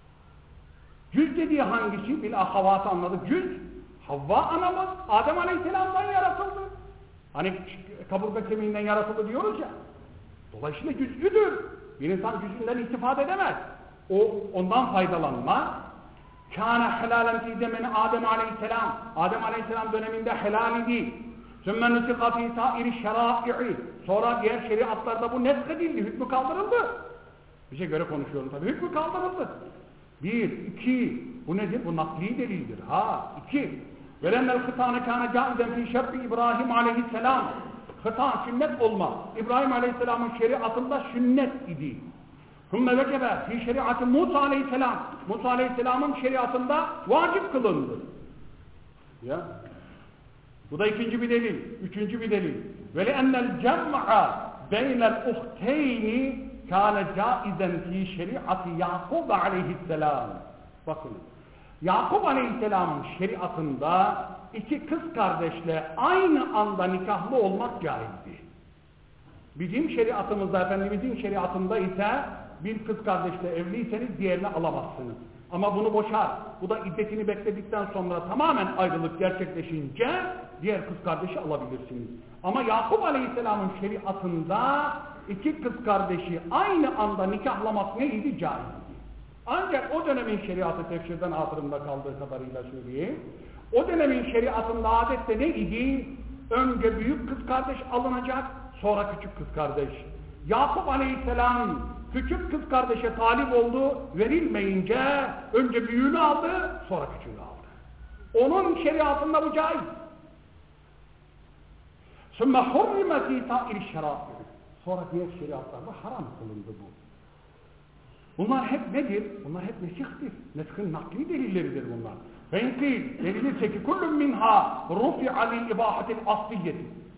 Cüz dediği hangisi? Bil ahavatı anladık. Cüz, Havva anamız Adem Aleyhisselam'dan yaratıldı. Hani kaburga kemiğinden yaratıldı diyoruz ya. Dolayısıyla cüz'üdür. Bir insan cüz'ünden istifade edemez. O ondan faydalanma. Kâne helâlen fî zemeni Adem Aleyhisselam. Adem Aleyhisselam döneminde helal idi. Sümme nusika fî sâiri şerâi'i. Sonra diğer şeriatlarda bu neshedildi. Hükmü kaldırıldı. Bize göre konuşuyorum tabii. Hükmü kaldırıldı. Bir, iki. Bu nedir? Bu nakli delildir. Ha, iki. Velennel hıtâne kâne câiden fî şer'i İbrahim Aleyhisselam. Hıtan, sünnet olma. İbrahim Aleyhisselam'ın şeriatında sünnet idi. Sümme vecebe fî şeriatı Musa Aleyhisselam. Musa Aleyhisselam'ın şeriatında vacip kılındı. Ya. Bu da ikinci bir delil. Üçüncü bir delil. Ve le'ennel cem'a beynel uhteyni kâne câizen fî şeriatı Yakub Aleyhisselam. Bakın. Yakup Aleyhisselam'ın şeriatında iki kız kardeşle aynı anda nikahlı olmak caizdi. Bizim şeriatımızda, Efendimizin şeriatında ise bir kız kardeşle evliyseniz diğerini alamazsınız. Ama bunu boşar. Bu da iddetini bekledikten sonra tamamen ayrılık gerçekleşince diğer kız kardeşi alabilirsiniz. Ama Yakup Aleyhisselam'ın şeriatında iki kız kardeşi aynı anda nikahlamak neydi? Caizdi. Ancak o dönemin şeriatı, tefsirden hatırımda kaldığı kadarıyla söyleyeyim, o dönemin şeriatında adette neydi? Önce büyük kız kardeş alınacak, sonra küçük kız kardeş. Yakup Aleyhisselam küçük kız kardeşe talip oldu, verilmeyince önce büyüğünü aldı, sonra küçüğünü aldı. Onun şeriatında bu caiz. ثُمَّ حُرِّمَ فِي سَائِرِ الشَّرَائِرِ Sonra diğer şeriatlarda haram kılındı bu. Bunlar hep nedir? Bunlar hep nesihtir. Nesh'in nakli delilleridir bunlar. فَاِنْقِيلْ denilirse ki كُلُّ مِنْهَا رُفِعَ لِلْاِبَاحَةِ الْأَصْلِيَّةِ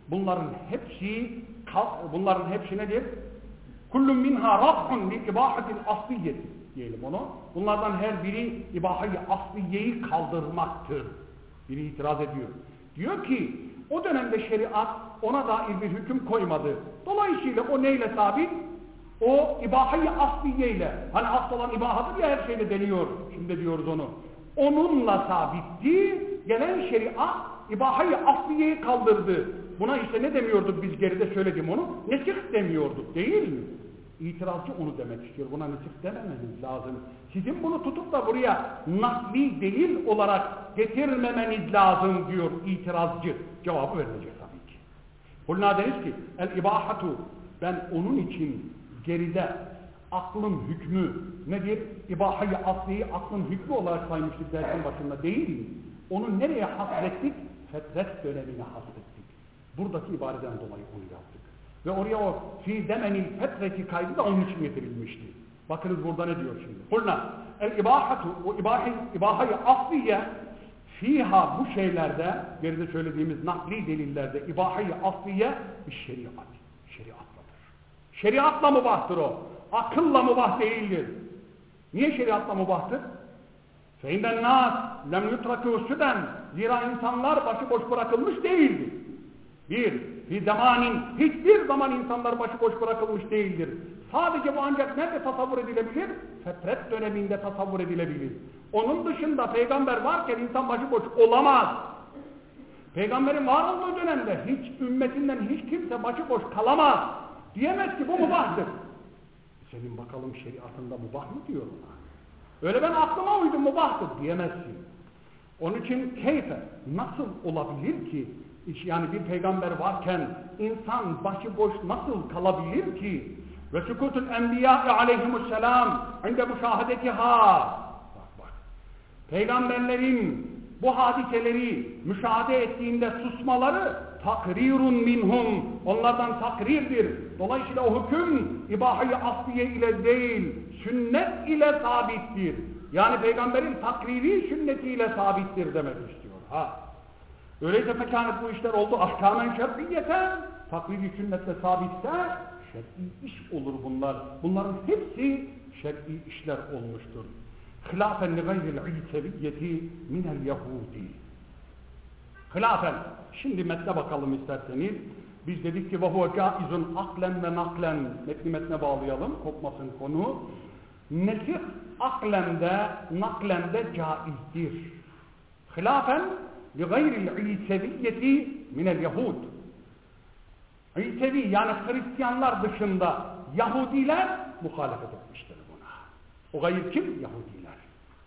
Bunların hepsi nedir? كُلُّ مِنْهَا رَفْعٌ لِلْاِبَاحَةِ الْأَصْلِيَّةِ diyelim onu. Bunlardan her biri ibahayı asliyeyi kaldırmaktır. Biri itiraz ediyor. Diyor ki o dönemde şeriat ona dair bir hüküm koymadı. Dolayısıyla o neyle sabit? O ibahayı asliyeyle. Hani asıl olan ibahadır ya, her şeyde deniyor. Şimdi diyoruz onu. Onunla sabitti. Gelen şeriat ibahayı asliyeyi kaldırdı. Buna işte ne demiyorduk biz, geride söyledim onu? Nesih demiyorduk değil mi? İtirazcı onu demek istiyor. Buna nesih dememeniz lazım. Sizin bunu tutup da buraya nakli delil olarak getirmemeniz lazım diyor itirazcı. Cevabı verilecek tabii ki. Kulna deriz ki el-ibahatu, ben onun için geride aklın hükmü nedir? İbahayı asliyi aklın hükmü olarak saymıştık dersin başında değil mi? Onu nereye hasrettik? Fetret dönemine hasrettik. Buradaki ibareden dolayı onu yaptık. Ve oraya o fi demenil fetreti kaydı da onun için getirilmişti. Bakınız burada ne diyor şimdi? Kulna el-ibahatu, o ibahayı asliye fiha, bu şeylerde, geride söylediğimiz nakli delillerde ibahayı asliye bir şeriat. Şeriatladır. Şeriatla mübahtır o. Akılla mübah değildir. Niye şeriatla mübahtır? فَاِنَّ النَّاسِ لَمْ يُتْرَكُوا سُدًا Zira insanlar başıboş bırakılmış değildir. Hiçbir zaman insanlar başıboş bırakılmış değildir. Sadece bu ancak nerede tasavvur edilebilir? Fetret döneminde tasavvur edilebilir. Onun dışında peygamber varken insan başıboş olamaz. Peygamberin var olduğu dönemde hiç ümmetinden hiç kimse başıboş kalamaz. Diyemez ki bu mubahtır. Senin bakalım şeriatında mubah mı diyor ona? Öyle ben aklıma uydum mubahtır diyemezsin. Onun için keyfe, nasıl olabilir ki, yani bir peygamber varken insan başıboş nasıl kalabilir ki? Ve sukutul enbiya'i aleyhimusselam inde müşahedetiha. Bak. Peygamberlerin bu hadiseleri müşahede ettiğinde susmaları takrirun minhum. Onlardan takrirdir. Dolayısıyla o hüküm ibahayı asliye ile değil, sünnet ile sabittir. Yani peygamberin takriri sünnetiyle sabittir demek istiyor. Öyleyse fekânet bu işler oldu ahkâmen şer'iyyeten, takriri sünnetle sabitse şer'i iş olur bunlar. Bunların hepsi şer'i işler olmuştur. Hilâfen li gayril İseviyyeti minel Yahudi. Hilâfen, şimdi metne bakalım isterseniz. Biz dedik ki وَهُوَ caizun aklen ve naklen, metne bağlayalım, kopmasın konu. Nesih aklemde, naklemde caizdir. Hilâfen li gayril İseviyyeti minel Yahud. İsevi yani Hristiyanlar dışında Yahudiler muhalefet etmiştir buna. O gayr kim? Yahudiler.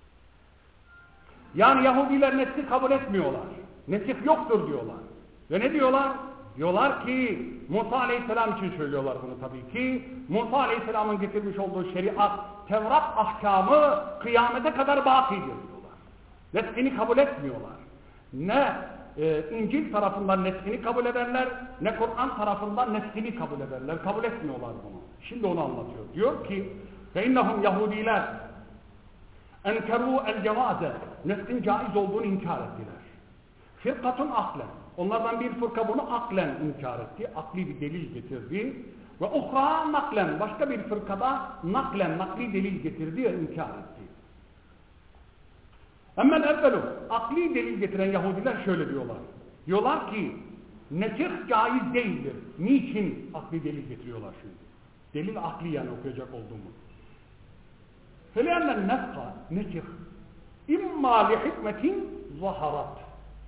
Yani Yahudiler nesih kabul etmiyorlar. Nesih yoktur diyorlar. Ve ne diyorlar? Diyorlar ki Musa Aleyhisselam için söylüyorlar bunu tabii ki. Musa Aleyhisselam'ın getirmiş olduğu şeriat, Tevrat ahkamı kıyamete kadar bakidir diyorlar. Neshini kabul etmiyorlar. Ne İncil tarafından neshini kabul ederler, ne Kur'an tarafından neshini kabul ederler. Kabul etmiyorlar bunu. Şimdi onu anlatıyor. Diyor ki فَاِنَّهُمْ Yahudiler اَنْكَرُوا الْجَوَازَ Neshin caiz olduğunu inkar ettiler. Firkatun aklen. Onlardan bir fırka bunu aklen inkar etti. Akli bir delil getirdi. Ve uhra naklen. Başka bir fırkada naklen, nakli delil getirdi ve inkar etti. Hemen evvelu akli delil getiren Yahudiler şöyle diyorlar. Diyorlar ki nesih caiz değildir. Niçin akli delil getiriyorlar şimdi? Delil akli yani okuyacak olduğumu. Feleğenden nefka nesih imma li hikmetin zaharat.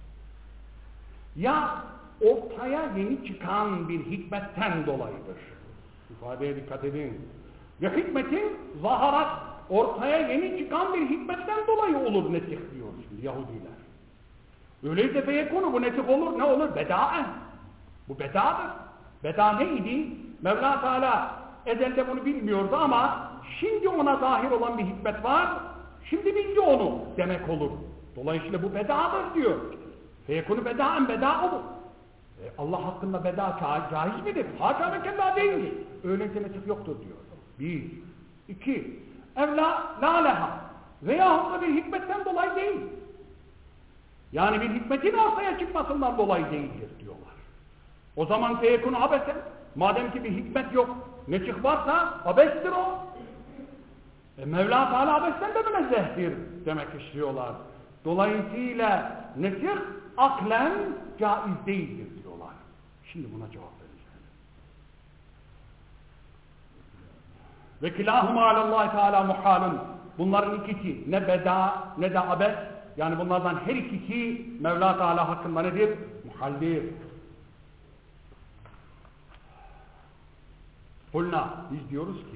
Ya ortaya yeni çıkan bir hikmetten dolayıdır. İfadeye dikkat edin. Ve hikmetin zaharat, ortaya yeni çıkan bir hikmetten dolayı olur nesih diyor şimdi Yahudiler. Öyleyse feyekunu bu nesih olur, ne olur? Bedaen. Bu bedadır. Beda neydi? Mevla Teala ezelde bunu bilmiyordu ama şimdi ona zahir olan bir hikmet var, şimdi bildi onu demek olur. Dolayısıyla bu bedadır diyor. Feyekunu bedaen, beda olur. Allah hakkında beda caiz midir? Haşa ve kella değildir. Öyleyse nesih yoktur diyor. Bir. İki. Evla la leha. Veyahut da bir hikmetten dolayı değil. Yani bir hikmetin ortaya çıkmasından dolayı değildir diyorlar. O zaman feyekunu abesen. Madem ki bir hikmet yok, nesih varsa abestir o. Mevla Teala abesten de münezzehtir demek istiyorlar. Dolayısıyla nesih aklen caiz değildir diyorlar. Şimdi buna cevap vereceğim. Ve kilahuma alallahi teala muhalun. Bunların ikisi ne beda ne de abes. Yani bunlardan her ikisi Mevla Teala hakkında nedir? Muhaldir. Kulna biz diyoruz ki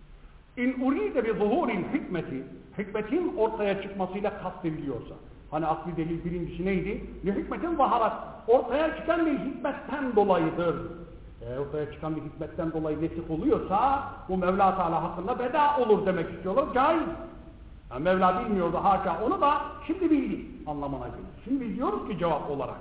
İn uride bi zuhuril hikmeti, hikmetin ortaya çıkmasıyla kastediliyorsa, hani akli delil birincisi neydi? Bir hikmetin zaharat, ortaya çıkan bir hikmetten dolayıdır. Ortaya çıkan bir hikmetten dolayı nesih oluyorsa, bu Mevla Teala hakkında beda olur demek istiyorlar, caiz. Yani Mevla bilmiyordu haşa onu da, şimdi bildi anlamına gelir. Şimdi biz diyoruz ki cevap olarak,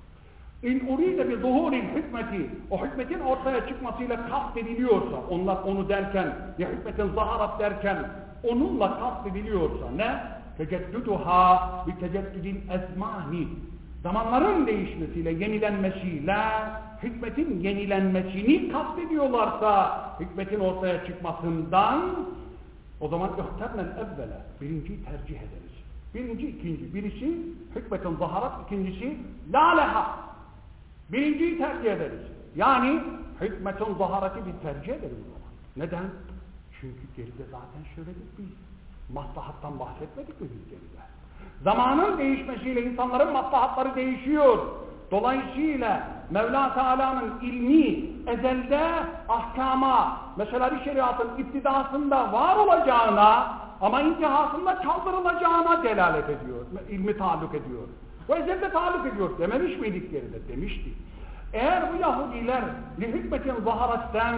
İn uride bi zuhuril hikmeti, o hikmetin ortaya çıkmasıyla kastediliyorsa, onlar onu derken, ya hikmetin zaharat derken, onunla kastediliyorsa ne? Teceddüduha bi teceddüdil ezmani, zamanların değişmesiyle, yenilenmesiyle, hikmetin yenilenmesini kastediyorlarsa, hikmetin ortaya çıkmasından, o zaman ihternel evvela, birinciyi tercih ederiz. Birinci, ikinci, birisi hikmetin zaharat, ikincisi la leha. Birinciyi tercih ederiz. Yani hikmetin zahareti bir tercih ederiz. Neden? Çünkü geride zaten söyledik biz. Maslahattan bahsetmedik mi biz geride? Zamanın değişmesiyle insanların maslahatları değişiyor. Dolayısıyla Mevla Teala'nın ilmi ezelde ahkama, mesela bir şeriatın iptidasında var olacağına ama intihasında kaldırılacağına delalet ediyor. İlmi taalluk ediyor. Bu ezelde taalluk ediyor. Dememiş miydik geride? Demiştik. Eğer bu Yahudiler li hikmetin zaharatten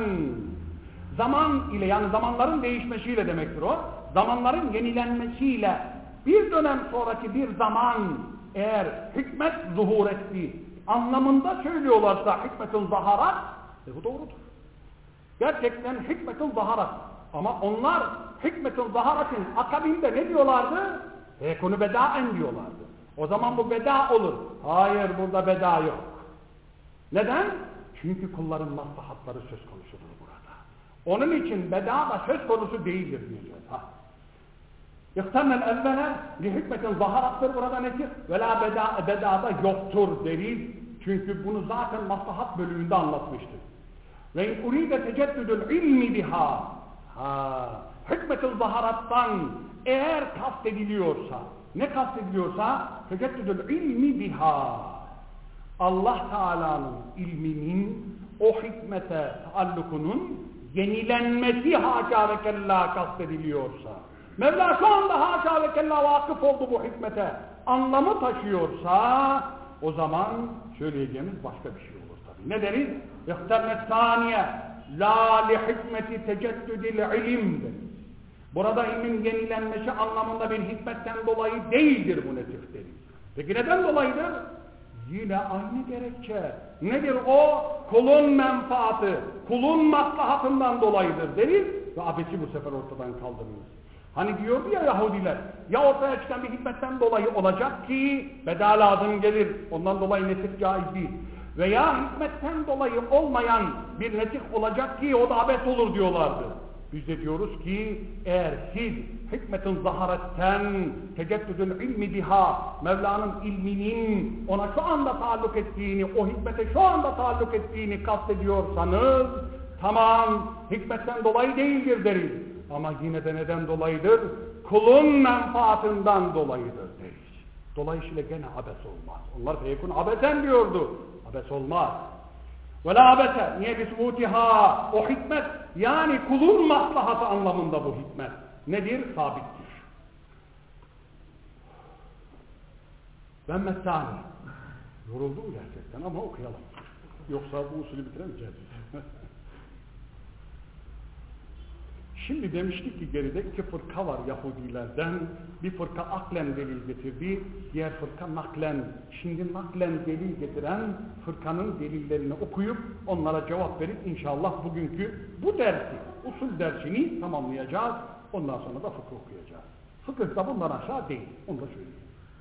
zaman ile, yani zamanların değişmesiyle demektir o, zamanların yenilenmesiyle bir dönem sonraki bir zaman eğer hikmet zuhur etti anlamında söylüyorlarsa hikmetin zaharat, bu doğrudur. Gerçekten hikmetin zaharat. Ama onlar hikmetin zaharatın akabinde ne diyorlardı? Konu bedaen diyorlardı. O zaman bu beda olur. Hayır, burada beda yok. Neden? Çünkü kulların maslahatları söz konusudur burada. Onun için beda da söz konusu değildir diyeceğiz. İhternel evvele li hikmetin zaharattır burada nedir? Ve la bedada yoktur deriz. Çünkü bunu zaten maslahat bölümünde anlatmıştık. Ve in uride teceddüdül ilmi biha. Hikmetin zaharattan eğer kastediliyorsa, ne kastediliyorsa teceddüdül ilmi biha. Allah Teala'nın ilminin o hikmete taallukunun yenilenmesi haşa ve kella kastediliyorsa, Mevla şu anda haşa ve kella vakıf oldu bu hikmete, anlamı taşıyorsa, o zaman söyleyeceğimiz başka bir şey olur tabi. Ne deriz? İhternet saniye la li hikmeti teceddüdil ilim deriz. Burada ilmin yenilenmesi anlamında bir hikmetten dolayı değildir bu nesih deriz. Peki neden dolayıdır? Yine aynı gerekçe. Nedir o? Kulun menfaati, kulun maslahatından dolayıdır deriz ve abesi bu sefer ortadan kaldırılır. Hani diyordu ya Yahudiler, ya ortaya çıkan bir hikmetten dolayı olacak ki beda lazım gelir, ondan dolayı nesih caiz değil. Veya hikmetten dolayı olmayan bir nesih olacak ki o da abes olur diyorlardı. Biz de diyoruz ki eğer siz hikmetin zaharetten teceddüdül ilmi biha, Mevla'nın ilminin ona şu anda taalluk ettiğini, o hikmete şu anda taalluk ettiğini kastediyorsanız tamam, hikmetten dolayı değildir deriz. Ama yine de neden dolayıdır? Kulun menfaatinden dolayıdır deriz. Dolayısıyla gene abes olmaz. Onlar feyekun abesen diyordu. Abes olmaz. Ve la abese, niye bisbutiha, o hikmet, yani kulun maslahatı anlamında bu hikmet. Nedir? Sabittir. Ben mettani. Yoruldum gerçekten ama okuyalım. Yoksa bu usulü bitiremeyeceğiz. Şimdi demiştik ki geride iki fırka var Yahudilerden. Bir fırka aklen delil getirdi, diğer fırka naklen. Şimdi naklen delil getiren fırkanın delillerini okuyup onlara cevap verip inşallah bugünkü bu dersi, usul dersini tamamlayacağız. Ondan sonra da fıkıh okuyacağız. Fıkıh da bundan aşağı değil. Onu da söyleyeyim.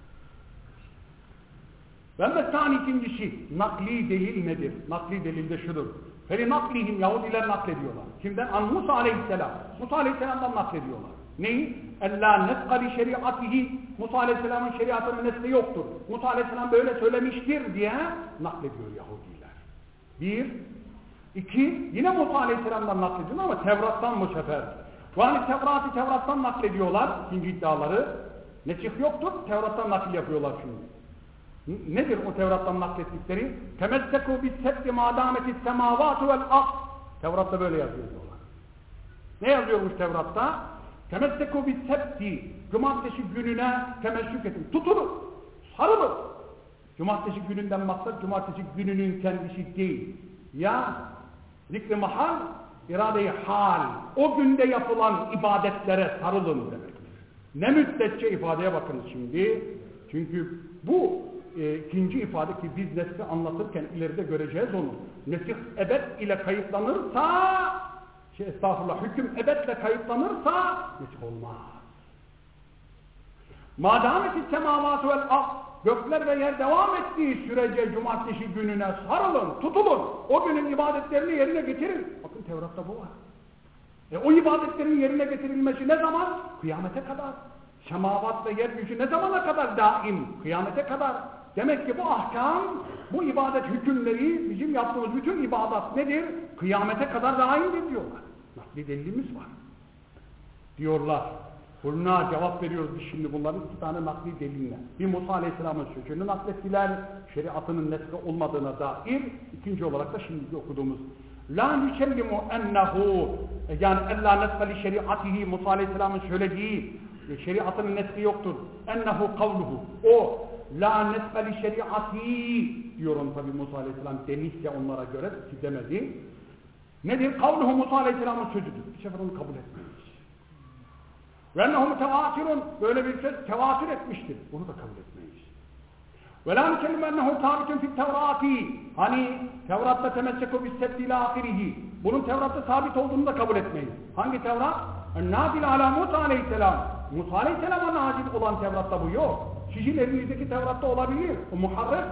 Ve mestan ikincisi, nakli delil nedir? Nakli delil de şudur. فَلِنَقْلِهِمْ Yahudiler naklediyorlar. Kimden? An Musa aleyhisselam. Musa aleyhisselamdan naklediyorlar. Neyi? اَلَّا نَسْقَلِ şeriatihi. Musa aleyhisselamın şeriatının nesli yoktur. Musa aleyhisselam böyle söylemiştir diye naklediyor Yahudiler. Bir. İki. Yine Musa aleyhisselamdan naklediyorlar ama Tevrat'tan bu sefer. Yani Tevrat'tan naklediyorlar. İkinci iddiaları. Nesih yoktur. Tevrat'tan nakil yapıyorlar şimdi. Nedir o Tevrat'tan naklettikleri? Temesseku bis-sebti mâdâmetis semâvâtu vel-ard. Tevrat'ta böyle yazıyor diyorlar. Ne yazıyormuş Tevrat'ta? Temesseku bis-sebti. Cumartesi gününe temessük edin. Tutunun. Sarılın. Cumartesi gününden maksat cumartesi gününün kendisi değil. Ya zikr-i mahal, irade-i hal. O günde yapılan ibadetlere sarılın demektir. Ne müddetçe ifadeye bakınız şimdi. Çünkü bu ikinci ifade ki biz nesli anlatırken ileride göreceğiz onu. Nesih ebed ile kayıtlanırsa, estağfurullah, hüküm ebedle kayıtlanırsa nesih olmaz. Mâdâmeti semâvâtu vel ard, gökler ve yer devam ettiği sürece cumartesi gününe sarılın, tutulun. O günün ibadetlerini yerine getirin. Bakın Tevrat'ta bu var. O ibadetlerin yerine getirilmesi ne zaman? Kıyamete kadar. Semavat ve yeryüzü ne zamana kadar daim? Kıyamete kadar. Demek ki bu ahkam, bu ibadet hükümleri, bizim yaptığımız bütün ibadat nedir? Kıyamete kadar daimdir diyorlar. Bir delilimiz var. Diyorlar. Bunlara cevap veriyoruz biz şimdi bunların iki tane nakli deliline. Bir Musa Aleyhisselam'ın sözünü naklettiler, şeriatının nesli olmadığına dair. İkinci olarak da şimdi okuduğumuz La nüsellimu ennehu, yani ella nesfeli şeriatihi, Musa Aleyhisselam'ın söylediği şeriatının nesli yoktur. Ennehu kavluhu, o la nesfeli şeriati diyor onu tabi Musa Aleyhisselam demişse onlara göre ki demedi. Nedir? Kavluhu Musa Aleyhisselam'ın sözüdür. Bir sefer onu kabul etmeyiz. Ve ennehu mütevatirun, böyle bir söz tevatür etmiştir. Bunu da kabul etmeyiz. Ve la nükellim ennehu sabitun fit tevrati, hani Tevrat'ta temesseku bis-sebti ila ahirihi, bunun Tevrat'ta sabit olduğunu da kabul etmeyiz. Hangi Tevrat? En-nazil ala Musa Aleyhisselam. Musa Aleyhisselam'a nazil olan Tevrat'ta bu yok. Sizin elinizdeki Tevrat'ta olabilir. O muharref.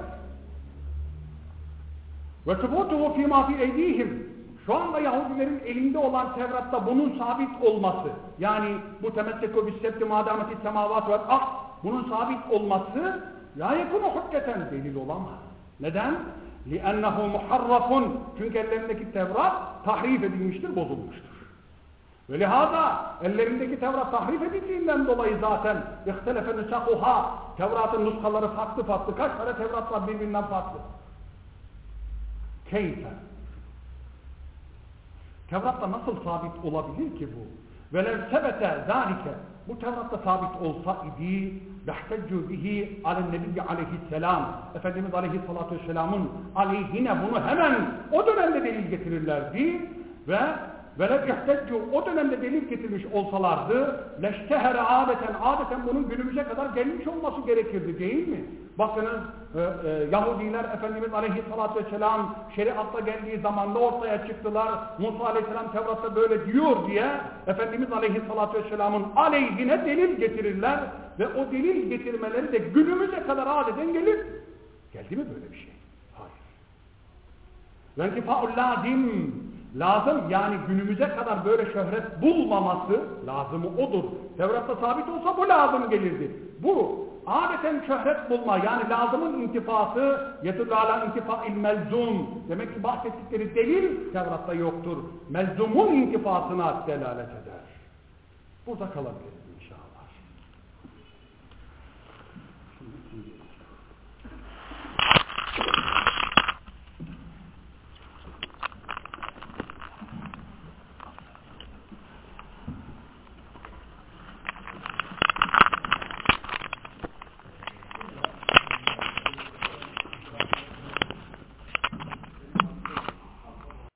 Ve subutuhu fîmâ fî eydîhim. Şu anda Yahudilerin elinde olan Tevrat'ta bunun sabit olması, yani bu temesseku bis-sebti mâdâmeti semâvâtu vel ard, bunun sabit olması la yekunu hücceten delil olamaz. Neden? لِأَنَّهُ muharrafun. Çünkü ellerindeki Tevrat tahrif edilmiştir, bozulmuştur. Ve lihaza ellerindeki Tevrat tahrif edildiğinden dolayı zaten اِخْتَلَفَ نُسَقُهَا, Tevrat'ın nuskaları farklı farklı. Kaç tane Tevrat var birbirinden farklı? Keyfe. Tevrat'ta nasıl sabit olabilir ki bu? وَلَوْ سَبَتَ ذَٰلِكَ, bu Tevrat'ta sabit olsa idi يَحْتَجُّ بِهِ عَلَى النَّبِيِّ عَلَيْهِسَّلَامِ, Efendimiz Aleyhisselatü Vesselam'ın aleyhine bunu hemen o dönemde delil getirirlerdi ve وَلَوْ يَحْتَجُّ, o dönemde delil getirmiş olsalardı لَشْتَهَرَ adeten bunun günümüze kadar gelmiş olması gerekirdi değil mi? Bakınız Yahudiler Efendimiz Aleyhisselatü Vesselam şeriatla geldiği zamanda ortaya çıktılar. Musa Aleyhisselam Tevrat'ta böyle diyor diye Efendimiz Aleyhisselatü Vesselam'ın aleyhine delil getirirler ve o delil getirmeleri de günümüze kadar adeten gelir. Geldi mi böyle bir şey? Hayır. وَاَنْتِفَاءُ اللّٰزِمْ, lazım yani günümüze kadar böyle şöhret bulmaması lazımı odur. Tevrat'ta sabit olsa bu lazım gelirdi. Bu adeten şöhret bulma yani lazımın intifası yedullu ala intifa'il melzum. Demek ki bahsettikleri delil Tevrat'ta yoktur. Melzumun intifasına delalet eder. Burada kalabilir.